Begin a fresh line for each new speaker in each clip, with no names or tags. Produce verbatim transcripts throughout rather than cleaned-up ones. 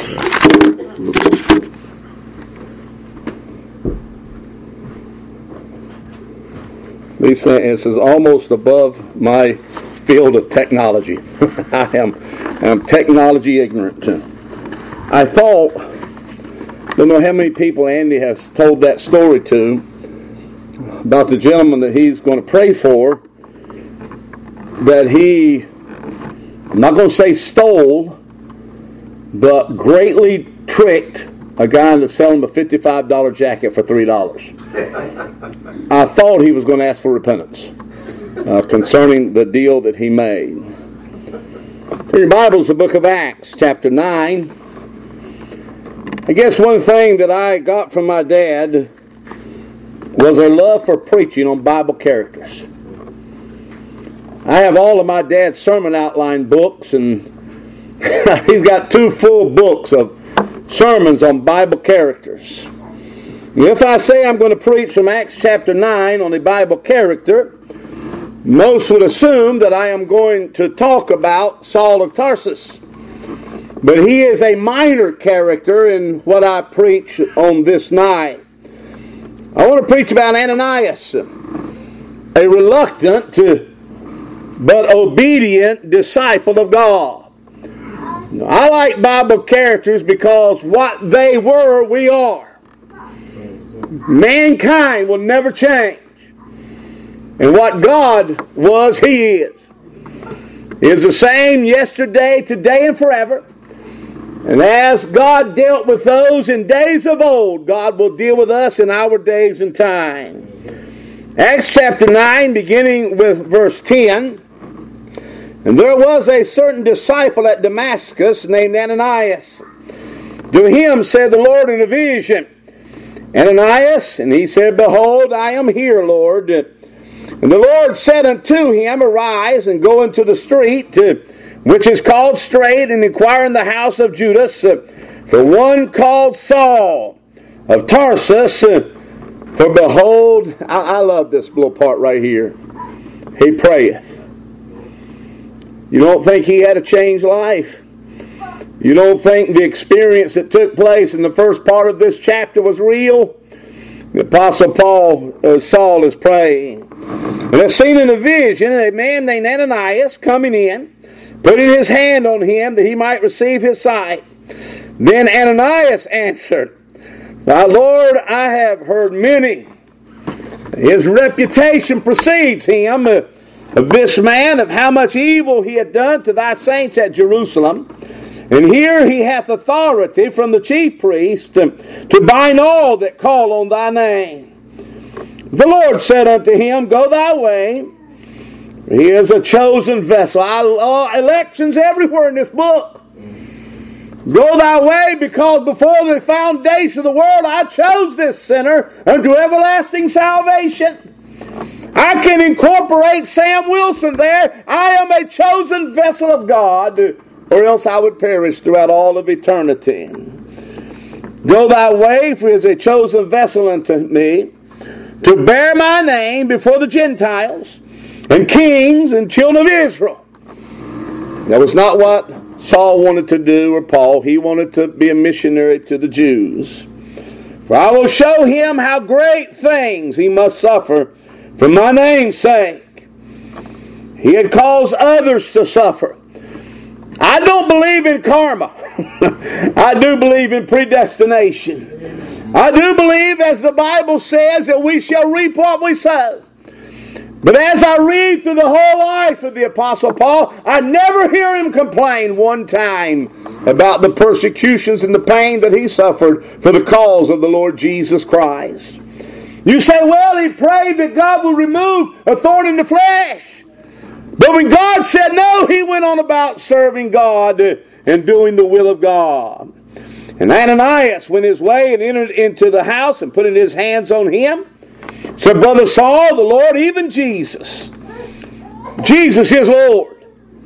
These things is almost above my field of technology. I am I'm technology ignorant. I thought, don't know how many people Andy has told that story to about the gentleman that he's going to pray for, that he, I'm not going to say stole, but greatly tricked a guy into selling him a fifty-five dollars jacket for three dollars. I thought he was going to ask for repentance uh, concerning the deal that he made. In your Bibles, the book of Acts, chapter nine. I guess one thing that I got from my dad was a love for preaching on Bible characters. I have all of my dad's sermon outline books, and he's got two full books of sermons on Bible characters. If I say I'm going to preach from Acts chapter nine on a Bible character, most would assume that I am going to talk about Saul of Tarsus. But he is a minor character in what I preach on this night. I want to preach about Ananias, a reluctant but obedient disciple of God. I like Bible characters because what they were, we are. Mankind will never change. And what God was, He is. He is the same yesterday, today, and forever. And as God dealt with those in days of old, God will deal with us in our days and time. Acts chapter nine, beginning with verse ten. And there was a certain disciple at Damascus named Ananias. To him said the Lord in a vision, Ananias, and he said, Behold, I am here, Lord. And the Lord said unto him, Arise and go into the street, which is called Straight, and inquire in the house of Judas for one called Saul of Tarsus. For behold, I, I love this little part right here. He prayeth. You don't think he had a changed life? You don't think the experience that took place in the first part of this chapter was real? The Apostle Paul, uh, Saul is praying. And it's seen in a vision a man named Ananias coming in, putting his hand on him that he might receive his sight. Then Ananias answered, My Lord, I have heard many. His reputation precedes him uh, of this man, of how much evil he had done to thy saints at Jerusalem. And here he hath authority from the chief priest to, to bind all that call on thy name. The Lord said unto him, Go thy way. He is a chosen vessel. I, uh, elections everywhere in this book. Go thy way, because before the foundation of the world I chose this sinner unto everlasting salvation. I can incorporate Sam Wilson there. I am a chosen vessel of God, or else I would perish throughout all of eternity. Go thy way, for he is a chosen vessel unto me, to bear my name before the Gentiles, and kings, and children of Israel. That was not what Saul wanted to do, or Paul. He wanted to be a missionary to the Jews. For I will show him how great things he must suffer for my name's sake. He had caused others to suffer. I don't believe in karma. I do believe in predestination. I do believe, as the Bible says, that we shall reap what we sow. But as I read through the whole life of the Apostle Paul, I never hear him complain one time about the persecutions and the pain that he suffered for the cause of the Lord Jesus Christ. You say, well, he prayed that God would remove a thorn in the flesh. But when God said no, he went on about serving God and doing the will of God. And Ananias went his way and entered into the house and putting his hands on him. Said, Brother Saul, the Lord, even Jesus. Jesus is Lord.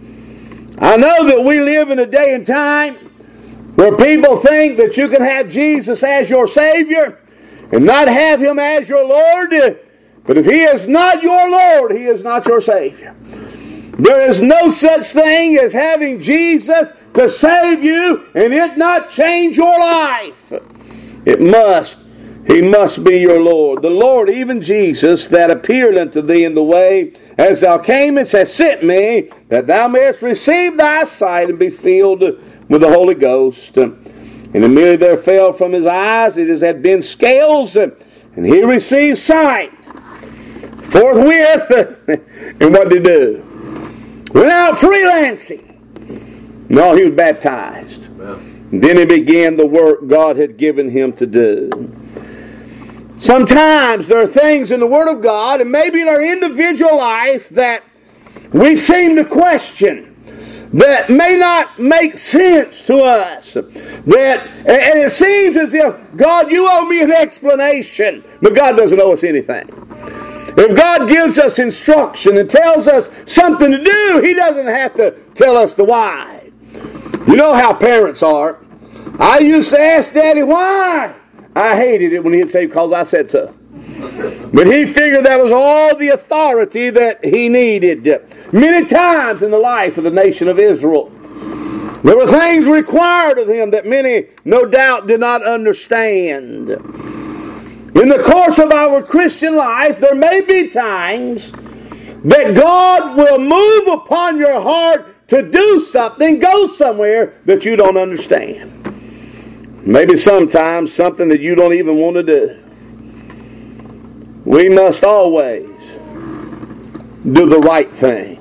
I know that we live in a day and time where people think that you can have Jesus as your Savior and not have Him as your Lord. But if He is not your Lord, He is not your Savior. There is no such thing as having Jesus to save you and it not change your life. It must. He must be your Lord. The Lord, even Jesus, that appeared unto thee in the way, as thou camest, has sent me, that thou mayest receive thy sight and be filled with the Holy Ghost. And immediately there fell from his eyes, it as had been scales, and he received sight. Forthwith, and what did he do? Went out freelancing. No, he was baptized. And then he began the work God had given him to do. Sometimes there are things in the Word of God, and maybe in our individual life, that we seem to question, that may not make sense to us. That, and it seems as if, God, you owe me an explanation. But God doesn't owe us anything. If God gives us instruction and tells us something to do, He doesn't have to tell us the why. You know how parents are. I used to ask Daddy why. I hated it when he'd say, because I said so. But he figured that was all the authority that he needed. Many times in the life of the nation of Israel, there were things required of him that many, no doubt, did not understand. In the course of our Christian life, there may be times that God will move upon your heart to do something, go somewhere that you don't understand. Maybe sometimes something that you don't even want to do. We must always do the right thing.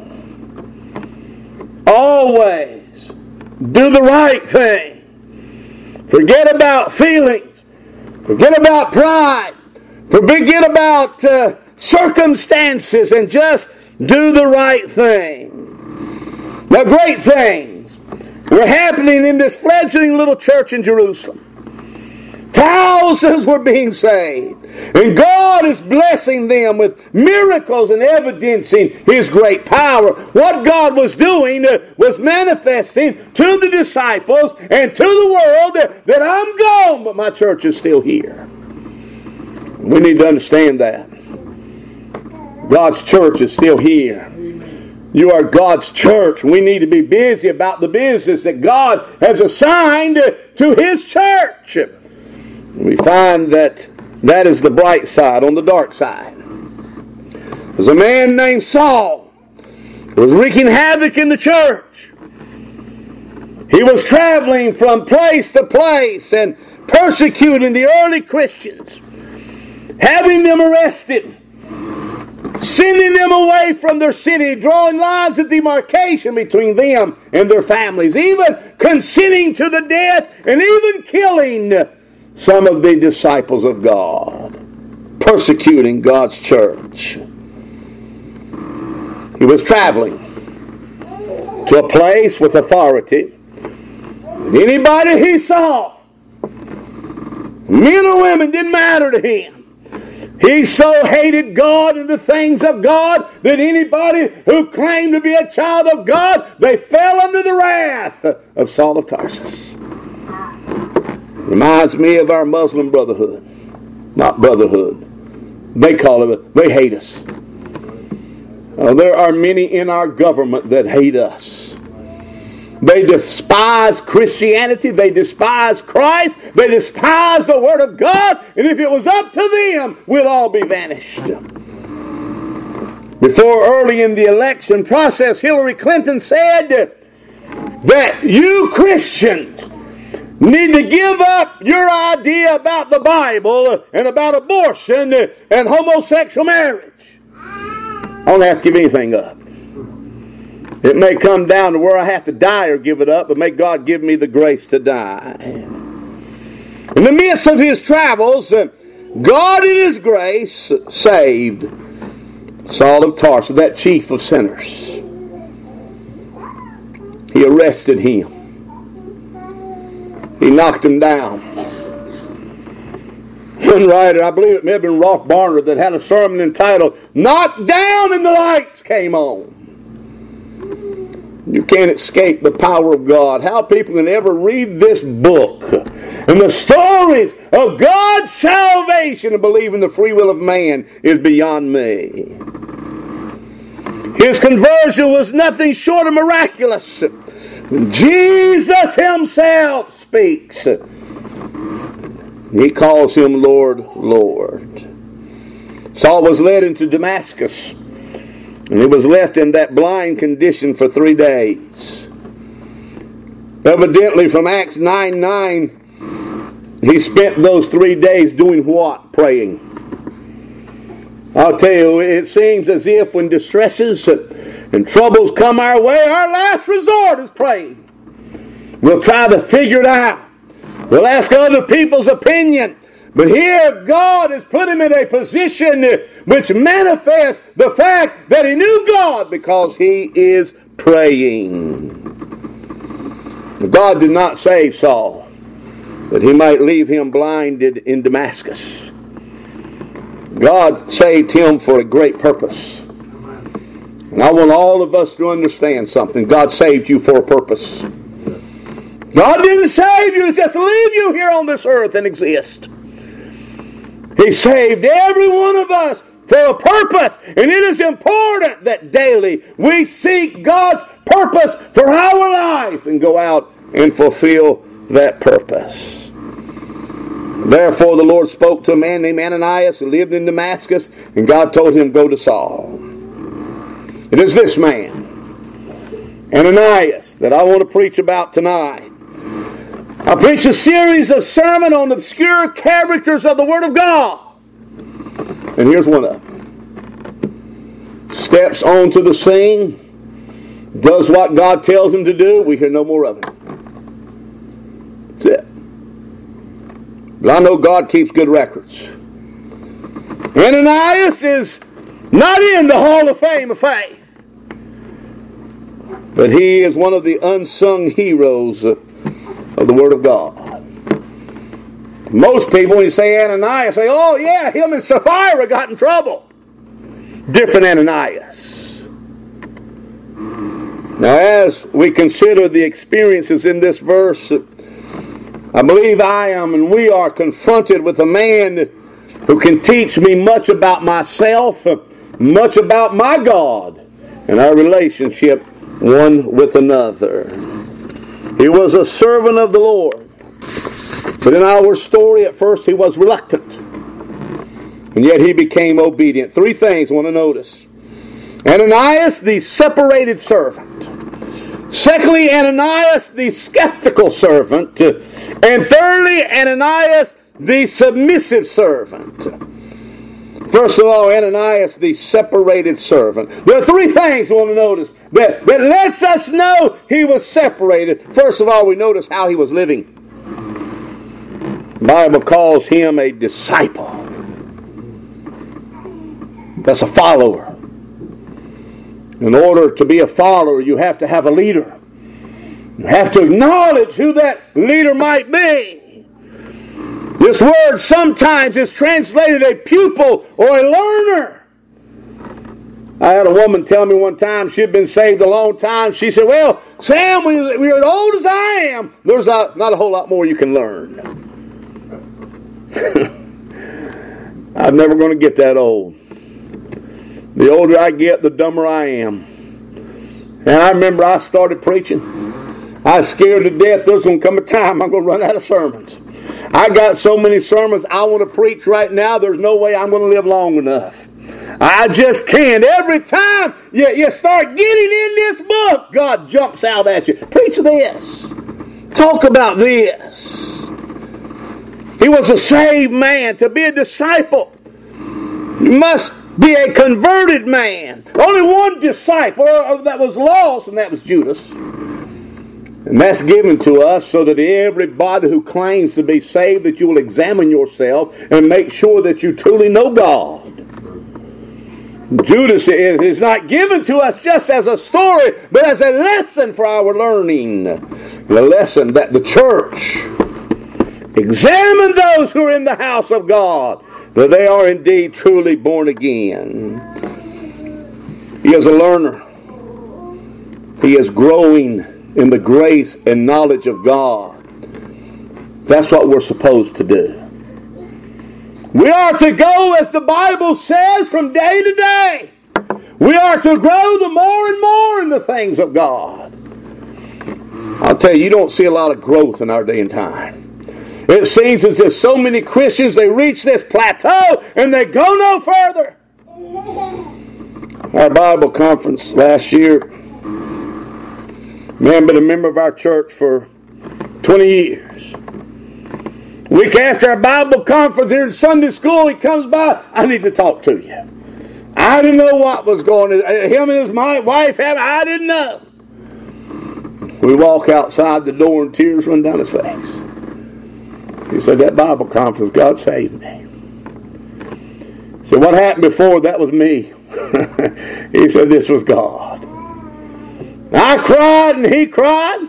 Always do the right thing. Forget about feelings. Forget about pride. Forget about uh, circumstances and just do the right thing. Now, great things were happening in this fledgling little church in Jerusalem. Thousands were being saved. And God is blessing them with miracles and evidencing His great power. What God was doing was manifesting to the disciples and to the world that I'm gone, but my church is still here. We need to understand that. God's church is still here. You are God's church. We need to be busy about the business that God has assigned to His church. We find that that is the bright side on the dark side. There's a man named Saul who was wreaking havoc in the church. He was traveling from place to place and persecuting the early Christians, having them arrested, sending them away from their city, drawing lines of demarcation between them and their families, even consenting to the death and even killing some of the disciples of God, persecuting God's church. He was traveling to a place with authority. And anybody he saw, men or women, didn't matter to him. He so hated God and the things of God that anybody who claimed to be a child of God, they fell under the wrath of Saul of Tarsus. Reminds me of our Muslim brotherhood. Not brotherhood. They call it, they hate us. Uh, there are many in our government that hate us. They despise Christianity. They despise Christ. They despise the Word of God. And if it was up to them, we'd all be vanished. Before early in the election process, Hillary Clinton said that you Christians need to give up your idea about the Bible and about abortion and homosexual marriage. I don't have to give anything up. It may come down to where I have to die or give it up, but may God give me the grace to die. In the midst of his travels, God in His grace saved Saul of Tarsus, that chief of sinners. He arrested him. He knocked him down. One writer, I believe it may have been Rolf Barner, that had a sermon entitled, "Knocked Down and the Lights Came On." You can't escape the power of God. How people can ever read this book and the stories of God's salvation and believe in the free will of man is beyond me. His conversion was nothing short of miraculous. Jesus himself speaks. He calls him Lord, Lord. Saul was led into Damascus, and he was left in that blind condition for three days. Evidently, from Acts nine nine, he spent those three days doing what? Praying. I'll tell you, it seems as if when distresses and troubles come our way, our last resort is praying. We'll try to figure it out. We'll ask other people's opinion. But here, God has put him in a position which manifests the fact that he knew God because he is praying. God did not save Saul, that he might leave him blinded in Damascus. God saved him for a great purpose. And I want all of us to understand something. God saved you for a purpose. God didn't save you just to leave you here on this earth and exist. He saved every one of us for a purpose. And it is important that daily we seek God's purpose for our life and go out and fulfill that purpose. Therefore the Lord spoke to a man named Ananias who lived in Damascus, and God told him, go to Saul. It is this man, Ananias, that I want to preach about tonight. I preach a series of sermons on obscure characters of the Word of God. And here's one of them. Steps onto the scene, does what God tells him to do, we hear no more of him. That's it. But I know God keeps good records. Ananias is not in the Hall of Fame of faith. But he is one of the unsung heroes of the Word of God. Most people, when you say Ananias, say, oh yeah, him and Sapphira got in trouble. Different Ananias. Now as we consider the experiences in this verse, I believe I am and we are confronted with a man who can teach me much about myself, much about my God, and our relationship one with another. He was a servant of the Lord. But in our story, at first he was reluctant. And yet he became obedient. Three things I want to notice. Ananias, the separated servant. Secondly, Ananias, the skeptical servant. And thirdly, Ananias, the submissive servant. First of all, Ananias, the separated servant. There are three things we want to notice that, that lets us know he was separated. First of all, we notice how he was living. The Bible calls him a disciple. That's a follower. In order to be a follower, you have to have a leader. You have to acknowledge who that leader might be. This word sometimes is translated a pupil or a learner. I had a woman tell me one time she'd been saved a long time. She said, well, Sam, when you're as old as I am, there's a, not a whole lot more you can learn. I'm never going to get that old. The older I get, the dumber I am. And I remember I started preaching. I was scared to death there's going to come a time I'm going to run out of sermons. I got so many sermons I want to preach right now, there's no way I'm going to live long enough. I just can't. Every time you, you start getting in this book, God jumps out at you. Preach this. Talk about this. He was a saved man. To be a disciple, you must be a converted man. Only one disciple that was lost, and that was Judas. And that's given to us so that everybody who claims to be saved, that you will examine yourself and make sure that you truly know God. Judas is, is not given to us just as a story, but as a lesson for our learning. The lesson that the church examine those who are in the house of God, that they are indeed truly born again. He is a learner. He is growing in the grace and knowledge of God. That's what we're supposed to do. We are to go, as the Bible says, from day to day. We are to grow the more and more in the things of God. I'll tell you, you don't see a lot of growth in our day and time. It seems as if so many Christians, they reach this plateau and they go no further. Our Bible conference last year, man, been a member of our church for twenty years. Week after our Bible conference here in Sunday school, he comes by, I need to talk to you. I didn't know what was going on. Him and his wife, I didn't know. We walk outside the door and tears run down his face. He said, that Bible conference, God saved me. He said, what happened before, that was me. He said, this was God. I cried and he cried.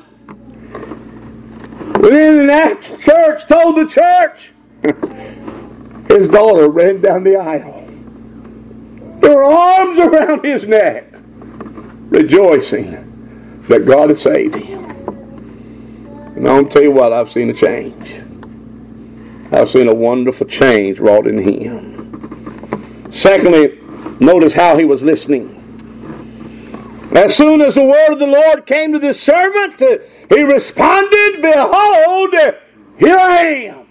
Within that church told the church, his daughter ran down the aisle. Her arms around his neck, rejoicing that God has saved him. And I'll tell you what, I've seen a change. I've seen a wonderful change wrought in him. Secondly, notice how he was listening. As soon as the word of the Lord came to this servant, he responded, behold, here I am.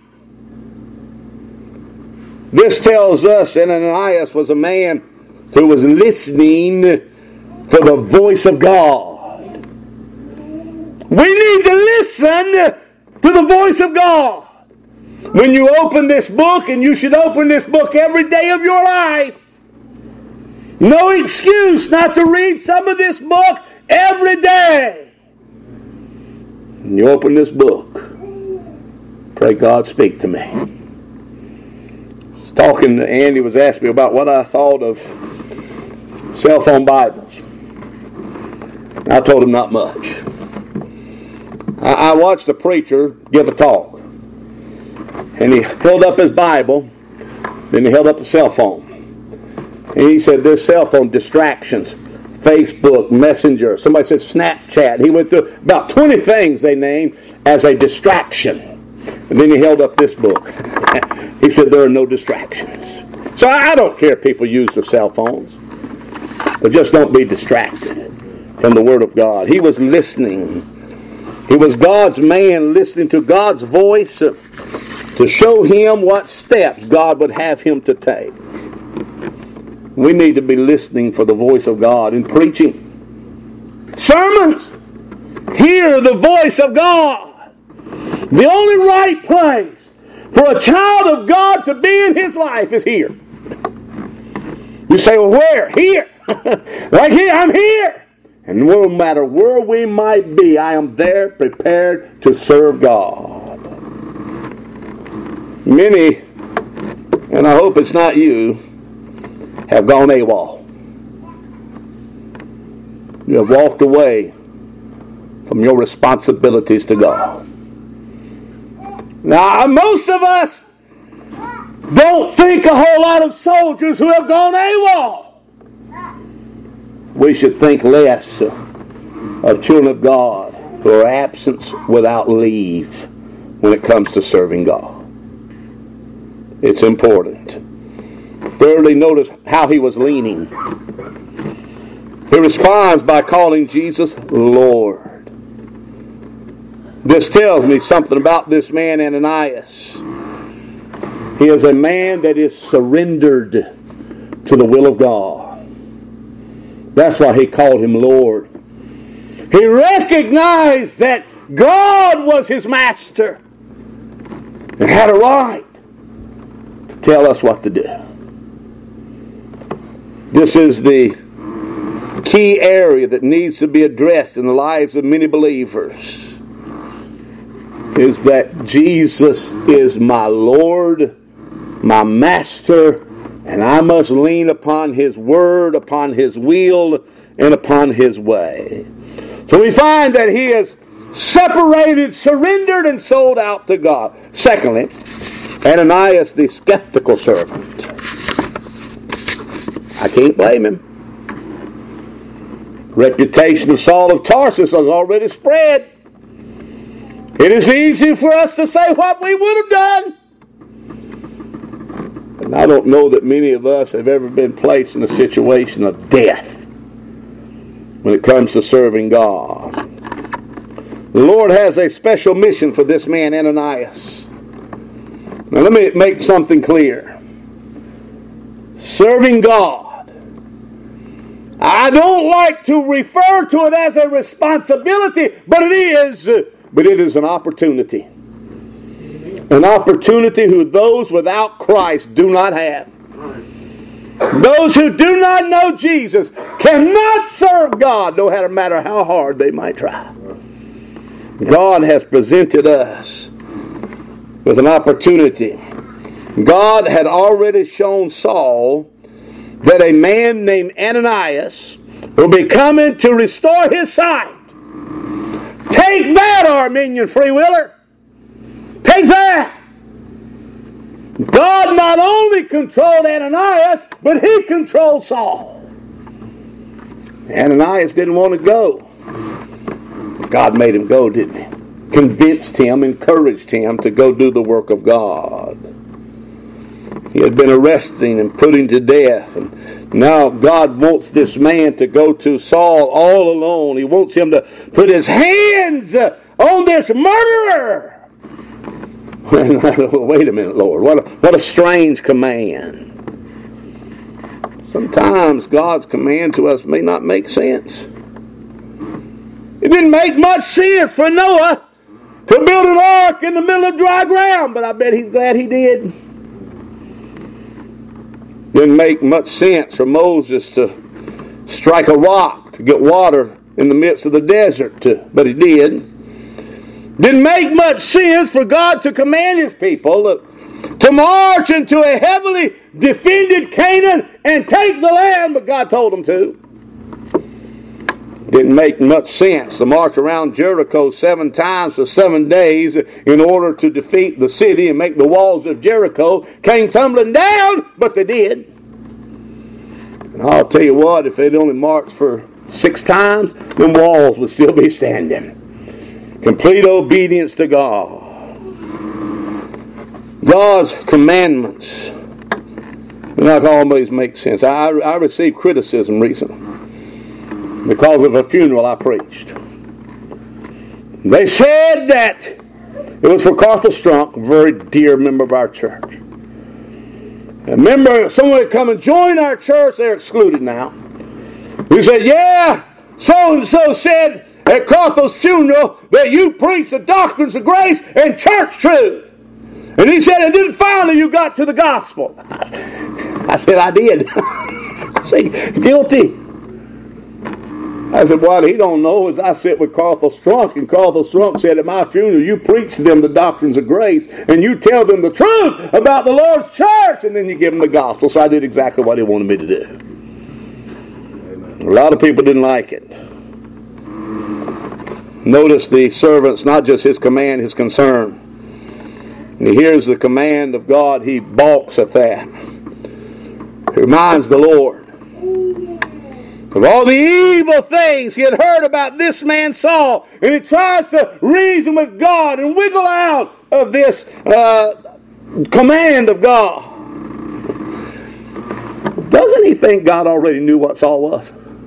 This tells us that Ananias was a man who was listening for the voice of God. We need to listen to the voice of God. When you open this book, and you should open this book every day of your life, no excuse not to read some of this book every day. When you open this book, pray, God, speak to me. I was talking to Andy, was asking me about what I thought of cell phone Bibles. I told him not much. I, I watched a preacher give a talk. And he held up his Bible, then he held up a cell phone. And he said, this cell phone, distractions, Facebook, Messenger, somebody said Snapchat. He went through about twenty things they named as a distraction. And then he held up this book. He said, there are no distractions. So I don't care if people use their cell phones, but just don't be distracted from the Word of God. He was listening. He was God's man, listening to God's voice to show him what steps God would have him to take. We need to be listening for the voice of God in preaching. Sermons, hear the voice of God. The only right place for a child of God to be in his life is here. You say, well, where? Here. Like here, I'm here. And no matter where we might be, I am there prepared to serve God. Many, and I hope it's not you, have gone AWOL. You have walked away from your responsibilities to God. Now, most of us don't think a whole lot of soldiers who have gone AWOL. We should think less of children of God who are absent without leave when it comes to serving God. It's important. Thirdly, notice how he was leaning. He responds by calling Jesus Lord. This tells me something about this man Ananias. He is a man that is surrendered to the will of God. That's why he called him Lord. He recognized that God was his master and had a right to tell us what to do. This is the key area that needs to be addressed in the lives of many believers, is that Jesus is my Lord, my Master, and I must lean upon His Word, upon His will, and upon His way. So we find that he is separated, surrendered, and sold out to God. Secondly, Ananias, the skeptical servant. I can't blame him. Reputation of Saul of Tarsus has already spread. It is easy for us to say what we would have done. And I don't know that many of us have ever been placed in a situation of death when it comes to serving God. The Lord has a special mission for this man Ananias. Now let me make something clear. Serving God, I don't like to refer to it as a responsibility, but it is, but it is an opportunity. An opportunity who those without Christ do not have. Those who do not know Jesus cannot serve God, no matter how hard they might try. God has presented us with an opportunity. God had already shown Saul that a man named Ananias will be coming to restore his sight. Take that, Arminian freewheeler. Take that. God not only controlled Ananias, but he controlled Saul. Ananias didn't want to go. God made him go, didn't he? Convinced him, encouraged him to go do the work of God. He had been arresting and putting to death. And now God wants this man to go to Saul all alone. He wants him to put his hands on this murderer. Wait a minute, Lord. What a, what a strange command. Sometimes God's command to us may not make sense. It didn't make much sense for Noah to build an ark in the middle of dry ground, but I bet he's glad he did. Didn't make much sense for Moses to strike a rock to get water in the midst of the desert, to, but he did. Didn't make much sense for God to command his people to march into a heavily defended Canaan and take the land, but God told them to. Didn't make much sense to march around Jericho seven times for seven days in order to defeat the city and make the walls of Jericho came tumbling down, but they did. And I'll tell you what, if they'd only marched for six times, the walls would still be standing. Complete obedience to God. God's commandments do not always make sense. I, I received criticism recently because of a funeral I preached. They said that it was for Carthel Strunk, a very dear member of our church. A member, someone had come and joined our church, they're excluded now. We said, yeah, so-and-so said at Carthel's funeral that you preached the doctrines of grace and church truth. And he said, and then finally you got to the gospel. I said, I did. I said, guilty. I said, what he don't know is I sit with Carthel Strunk, and Carthel Strunk said at my funeral, you preach them the doctrines of grace, and you tell them the truth about the Lord's church, and then you give them the gospel. So I did exactly what he wanted me to do. Amen. A lot of people didn't like it. Notice the servant's not just his command, his concern. And he hears the command of God, he balks at that. He reminds the Lord of all the evil things he had heard about this man Saul, and he tries to reason with God and wiggle out of this uh, command of God. Doesn't he think God already knew what Saul was?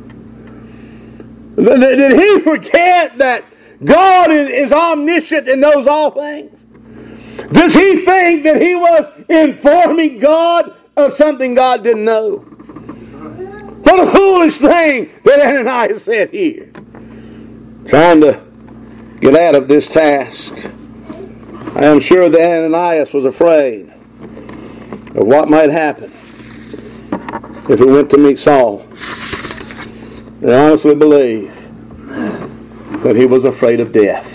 Did he forget that God is omniscient and knows all things? Does he think that he was informing God of something God didn't know? What a foolish thing that Ananias said here. Trying to get out of this task. I am sure that Ananias was afraid of what might happen if he went to meet Saul. I honestly believe that he was afraid of death.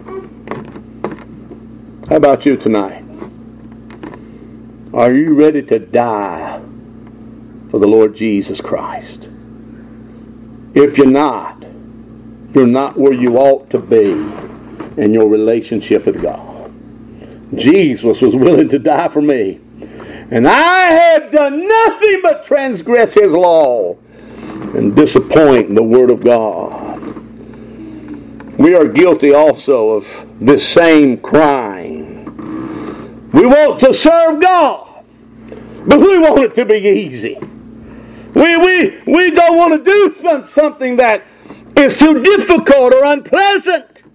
How about you tonight? Are you ready to die for the Lord Jesus Christ? If you're not, you're not where you ought to be in your relationship with God. Jesus was willing to die for me, and I had done nothing but transgress his law and disappoint the Word of God. We are guilty also of this same crime. We want to serve God, but we want it to be easy. We we we don't want to do some, something that is too difficult or unpleasant.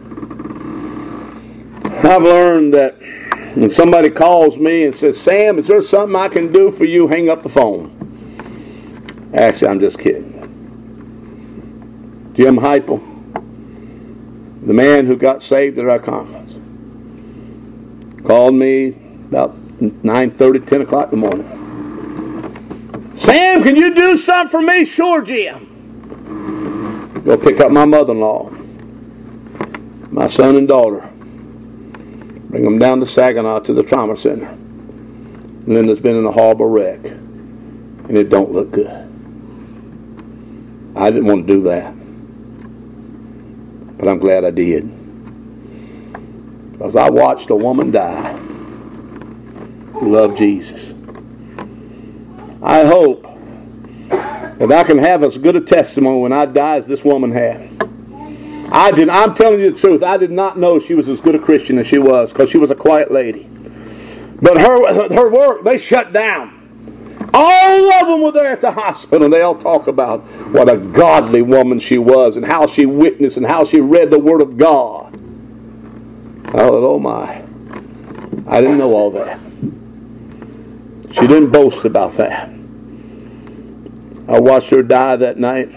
I've learned that when somebody calls me and says, Sam, is there something I can do for you? Hang up the phone. Actually, I'm just kidding. Jim Heupel, the man who got saved at our conference, called me about nine thirty, ten o'clock in the morning. Sam, can you do something for me? Sure, Jim. Go pick up my mother-in-law, my son and daughter. Bring them down to Saginaw to the trauma center. Linda's been in a horrible wreck, and it don't look good. I didn't want to do that, but I'm glad I did. Because I watched a woman die who loved Jesus. I hope that I can have as good a testimony when I die as this woman had. I did. I'm telling you the truth. I did not know she was as good a Christian as she was, because she was a quiet lady. But her her work, they shut down. All of them were there at the hospital, and they all talk about what a godly woman she was, and how she witnessed, and how she read the Word of God. I thought, oh my, I didn't know all that. She didn't boast about that. I watched her die that night.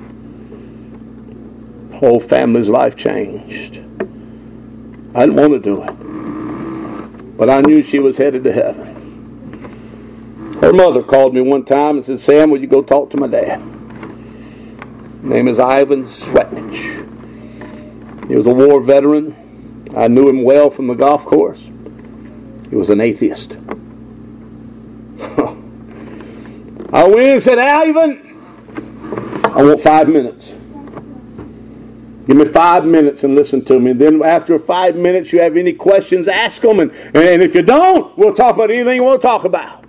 Whole family's life changed. I didn't want to do it, but I knew she was headed to heaven. Her mother called me one time and said, Sam, will you go talk to my dad? His name is Ivan Swetnich. He was a war veteran. I knew him well from the golf course. He was an atheist. I went in and said, Ivan, I want five minutes. Give me five minutes and listen to me. And then after five minutes, you have any questions, ask them. And, and if you don't, we'll talk about anything you want to talk about.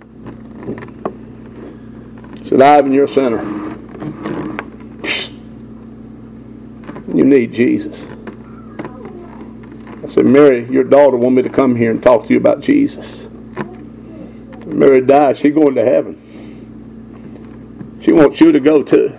I said, Ivan, you're a sinner. You need Jesus. I said, Mary, your daughter wanted me to come here and talk to you about Jesus. When Mary died, she's going to heaven. She wants you to go too.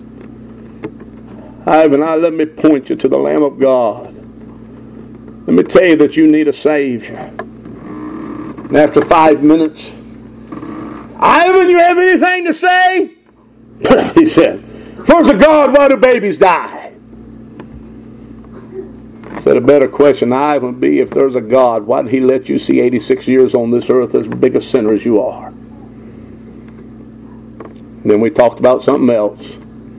Ivan, I, let me point you to the Lamb of God. Let me tell you that you need a Savior. And after five minutes, Ivan, you have anything to say? He said, if there's a God, why do babies die? I said, a better question, Ivan, would be, if there's a God, why did He let you see eighty-six years on this earth as big a sinner as you are? And then we talked about something else.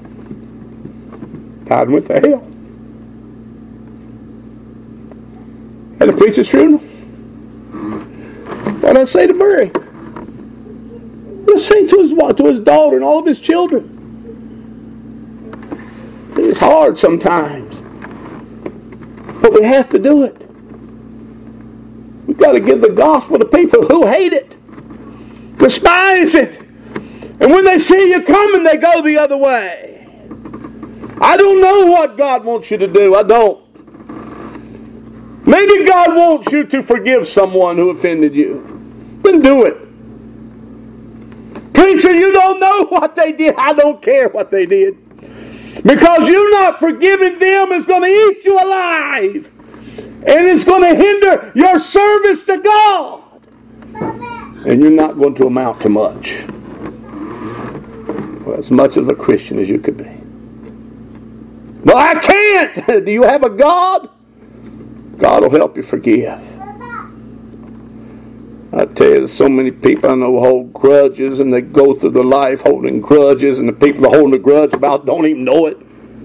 Ivan went to hell. Had a preacher's funeral. What did I say to Murray? Let's sing to his, to his daughter and all of his children. It's hard sometimes, but we have to do it. We've got to give the gospel to people who hate it, despise it, and when they see you coming, they go the other way. I don't know what God wants you to do. I don't. Maybe God wants you to forgive someone who offended you. Then do it. Preacher, you don't know what they did. I don't care what they did. Because you not forgiving them is going to eat you alive. And it's going to hinder your service to God. And you're not going to amount to much. Well, as much of a Christian as you could be. Well, I can't. Do you have a God? God will help you forgive. I tell you, there's so many people I know hold grudges, and they go through their life holding grudges, and the people they're holding a grudge about don't even know it.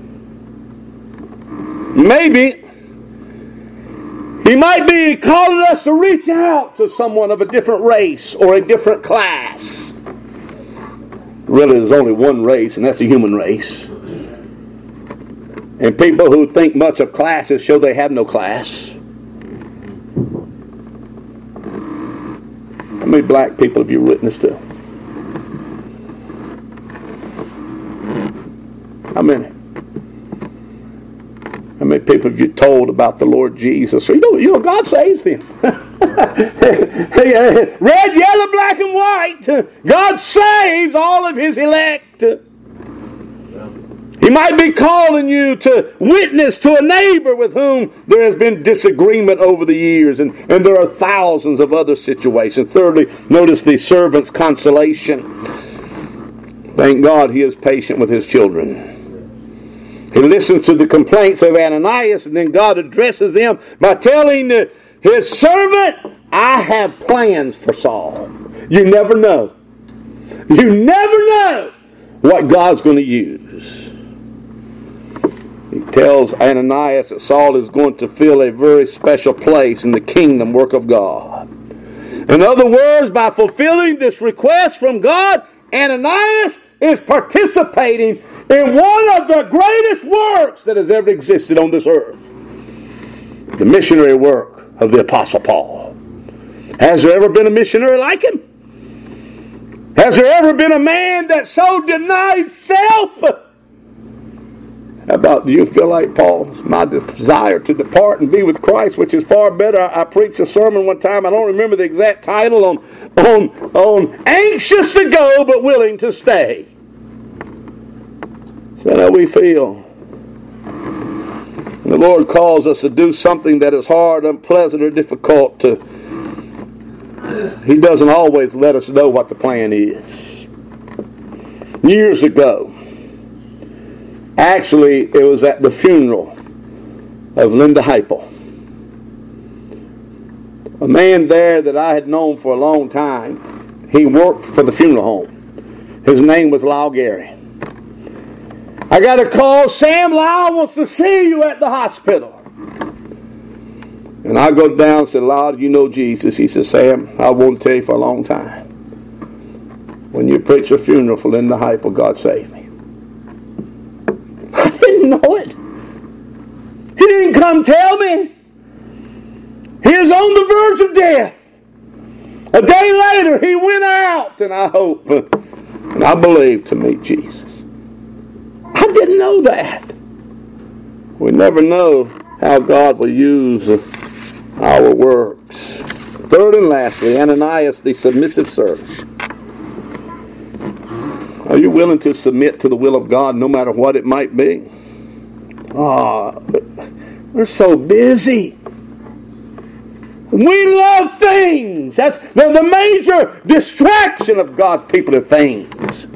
Maybe He might be calling us to reach out to someone of a different race or a different class. Really, there's only one race, and that's the human race. And people who think much of classes show they have no class. How many black people have you witnessed to? How many? How many people have you told about the Lord Jesus? You know, you know God saves them. Red, yellow, black, and white. God saves all of His elect. He might be calling you to witness to a neighbor with whom there has been disagreement over the years, and, and there are thousands of other situations. Thirdly, notice the servant's consolation. Thank God he is patient with his children. He listens to the complaints of Ananias, and then God addresses them by telling his servant, I have plans for Saul. You never know. You never know what God's going to use. He tells Ananias that Saul is going to fill a very special place in the kingdom work of God. In other words, by fulfilling this request from God, Ananias is participating in one of the greatest works that has ever existed on this earth. The missionary work of the Apostle Paul. Has there ever been a missionary like him? Has there ever been a man that so denied self? How about, do you feel like Paul? My desire to depart and be with Christ, which is far better. I, I preached a sermon one time, I don't remember the exact title, on, on, on anxious to go but willing to stay. So how we feel. The Lord calls us to do something that is hard, unpleasant, or difficult. To, He doesn't always let us know what the plan is. Years ago, actually, it was at the funeral of Linda Heipel. A man there that I had known for a long time. He worked for the funeral home. His name was Lyle Gary. I got a call, Sam, Lyle wants to see you at the hospital. And I go down and said, Lyle, do you know Jesus? He said, Sam, I want to tell you for a long time. When you preach a funeral for Linda Heipel, God saved me. I didn't know it. He didn't come tell me. He was on the verge of death. A day later, he went out, and I hope, and I believe, to meet Jesus. I didn't know that. We never know how God will use our works. Third and lastly, Ananias, the submissive servant. Are you willing to submit to the will of God no matter what it might be? Oh, we're so busy. We love things. That's the, the major distraction of God's people, are things.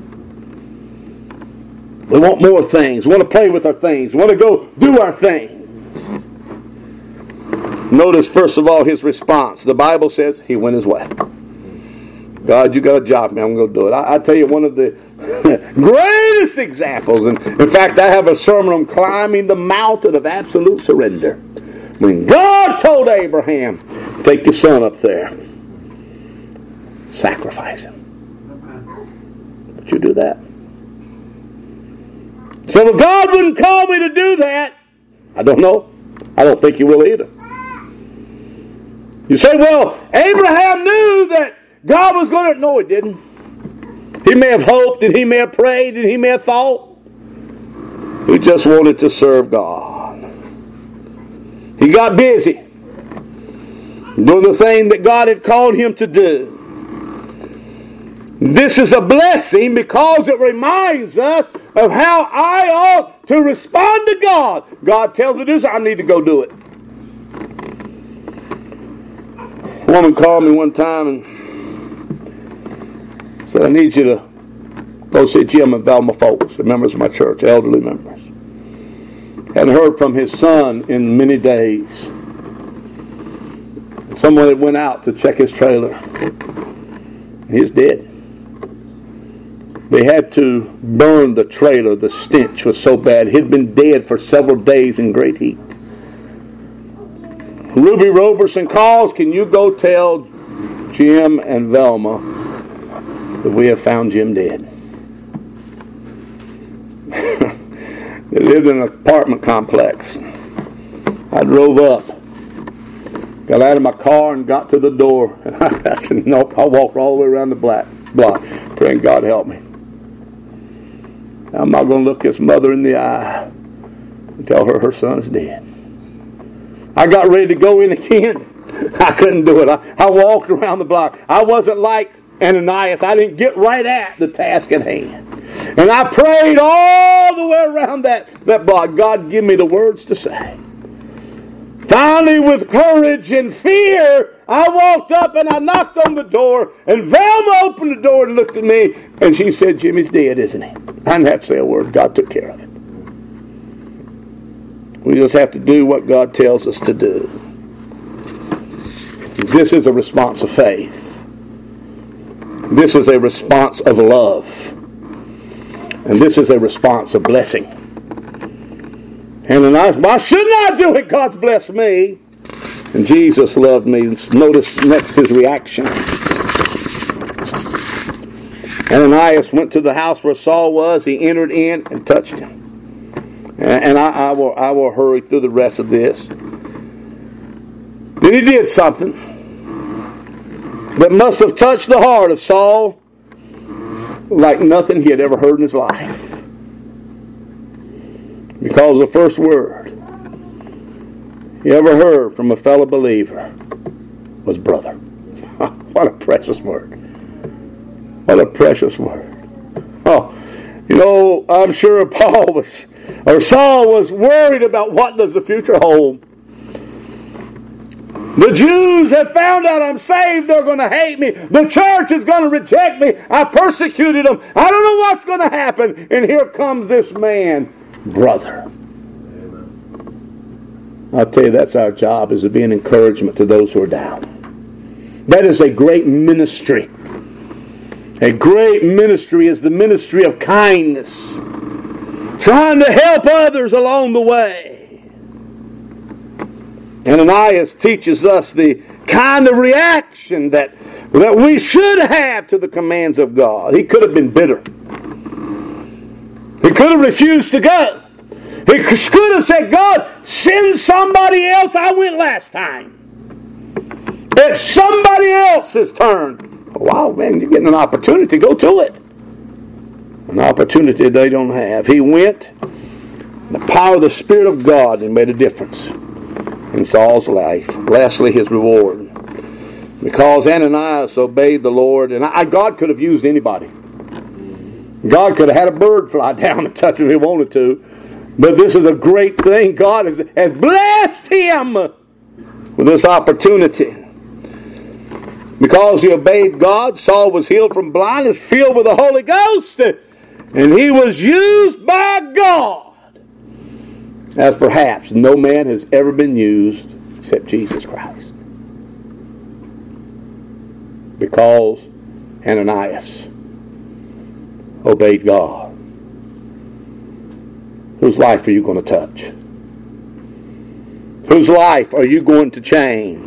We want more things. We want to play with our things. We want to go do our things. Notice, first of all, his response. The Bible says he went his way. God, you got a job, man. I'm going to go do it. I, I tell you, one of the greatest examples, and in fact, I have a sermon on climbing the mountain of absolute surrender. When God told Abraham, take your son up there, sacrifice him. Would you do that? So if God wouldn't call me to do that, I don't know. I don't think he will either. You say, well, Abraham knew that God was going to... No, he didn't. He may have hoped, and he may have prayed, and he may have thought. He just wanted to serve God. He got busy doing the thing that God had called him to do. This is a blessing because it reminds us of how I ought to respond to God. God tells me to do something, I need to go do it. A woman called me one time and said, I need you to go see Jim and Velma folks, the members of my church, elderly members. Hadn't heard from his son in many days. Someone had went out to check his trailer. He's dead. They had to burn the trailer. The stench was so bad. He'd been dead for several days in great heat. Ruby Roberson calls, can you go tell Jim and Velma that we have found Jim dead? They lived in an apartment complex. I drove up, got out of my car and got to the door. And I said, nope, I walked all the way around the black block, praying God help me. I'm not going to look his mother in the eye and tell her her son's dead. I got ready to go in again. I couldn't do it. I, I walked around the block. I wasn't like Ananias. I didn't get right at the task at hand. And I prayed all the way around that, that block. God, give me the words to say. Finally, with courage and fear, I walked up and I knocked on the door. And Velma opened the door and looked at me. And she said, Jimmy's dead, isn't he? I didn't have to say a word. God took care of it. We just have to do what God tells us to do. This is a response of faith. This is a response of love. And this is a response of blessing. And I, why shouldn't I do it? God's blessed me. And Jesus loved me. Notice next his reaction. Ananias went to the house where Saul was. He entered in and touched him. And I, I will I will hurry through the rest of this. Then he did something that must have touched the heart of Saul like nothing he had ever heard in his life. Because the first word he ever heard from a fellow believer was brother. What a precious word. What a precious word. Oh, you know, I'm sure Paul was, or Saul was worried about what does the future hold. The Jews have found out I'm saved. They're going to hate me. The church is going to reject me. I persecuted them. I don't know what's going to happen. And here comes this man, brother. Amen. I'll tell you, that's our job, is to be an encouragement to those who are down. That is a great ministry. A great ministry is the ministry of kindness. Trying to help others along the way. Ananias teaches us the kind of reaction that, that we should have to the commands of God. He could have been bitter. He could have refused to go. He could have said, God, send somebody else. I went last time. It's somebody else's turn. Wow, man, you're getting an opportunity. Go to it. An opportunity they don't have. He went. The power of the Spirit of God and made a difference in Saul's life. Lastly, his reward. Because Ananias obeyed the Lord, and I, God could have used anybody. God could have had a bird fly down and touch him if he wanted to. But this is a great thing. God has, has blessed him with this opportunity. Because he obeyed God, Saul was healed from blindness, filled with the Holy Ghost, and he was used by God as perhaps no man has ever been used except Jesus Christ. Because Ananias obeyed God. Whose life are you going to touch? Whose life are you going to change?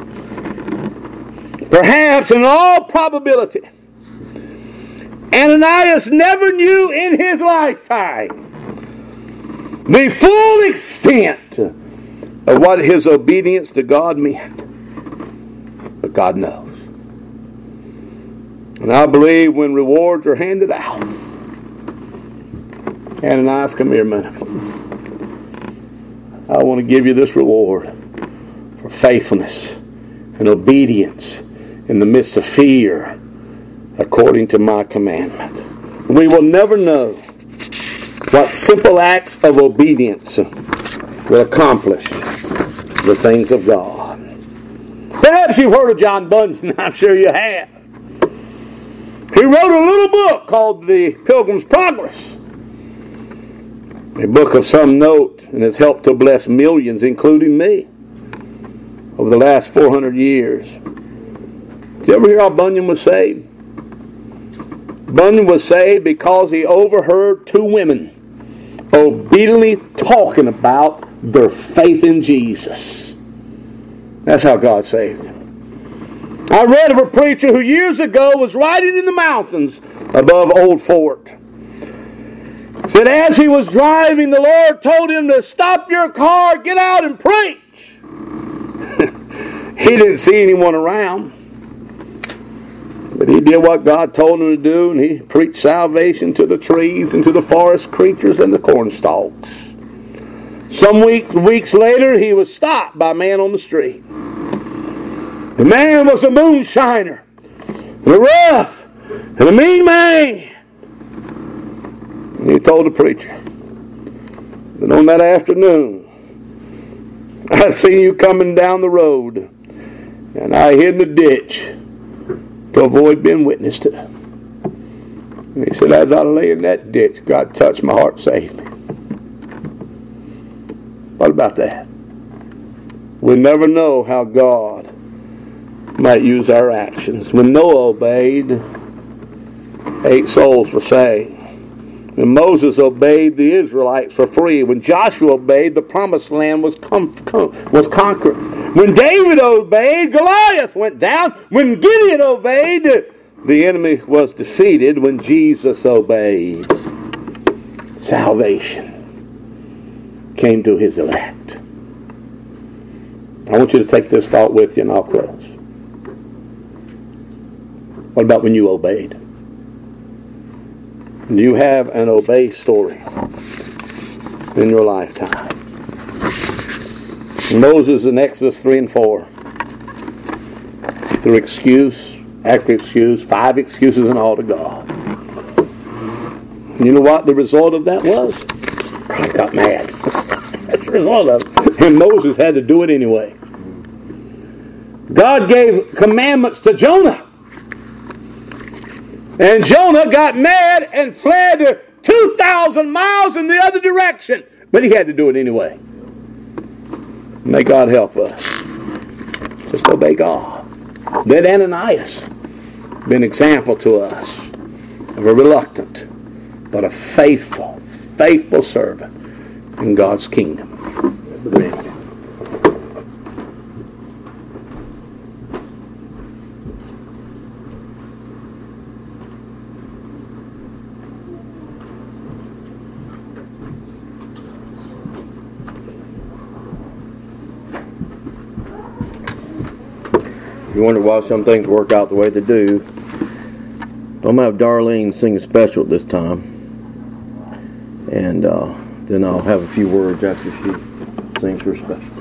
Perhaps, in all probability, Ananias never knew in his lifetime the full extent of what his obedience to God meant. But God knows. And I believe when rewards are handed out, Ananias, come here a minute. I want to give you this reward for faithfulness and obedience in the midst of fear, according to my commandment. We will never know what simple acts of obedience will accomplish the things of God. Perhaps you've heard of John Bunyan. I'm sure you have. He wrote a little book called The Pilgrim's Progress. A book of some note, and has helped to bless millions, including me, over the last four hundred years. Did you ever hear how Bunyan was saved? Bunyan was saved because he overheard two women obediently talking about their faith in Jesus. That's how God saved him. I read of a preacher who years ago was riding in the mountains above Old Fort. Said as he was driving, the Lord told him to stop your car, get out and preach. He didn't see anyone around. But he did what God told him to do, and he preached salvation to the trees and to the forest creatures and the corn stalks. Some week, weeks later, he was stopped by a man on the street. The man was a moonshiner, and a rough, and a mean man. And he told the preacher that on that afternoon, I seen you coming down the road, and I hid in the ditch to avoid being witness to. And he said, as I lay in that ditch, God touched my heart, saved me. What about that? We never know how God might use our actions. When Noah obeyed, eight souls were saved. When Moses obeyed the Israelites for free. When Joshua obeyed, the promised land was, com- com- was conquered. When David obeyed, Goliath went down. When Gideon obeyed, the enemy was defeated. When Jesus obeyed, salvation came to his elect. I want you to take this thought with you and I'll close. What about when you obeyed? Do you have an obey story in your lifetime? Moses in Exodus three and four. Through excuse, after excuse, five excuses and all to God. And you know what the result of that was? God got mad. That's the result of it. And Moses had to do it anyway. God gave commandments to Jonah. And Jonah got mad and fled two thousand miles in the other direction. But he had to do it anyway. May God help us. Just obey God. Let Ananias be an example to us of a reluctant but a faithful, faithful servant in God's kingdom. Amen.
You wonder why some things work out the way they do. I'm going to have Darlene sing a special at this time. And uh, then I'll have a few words after she sings her special.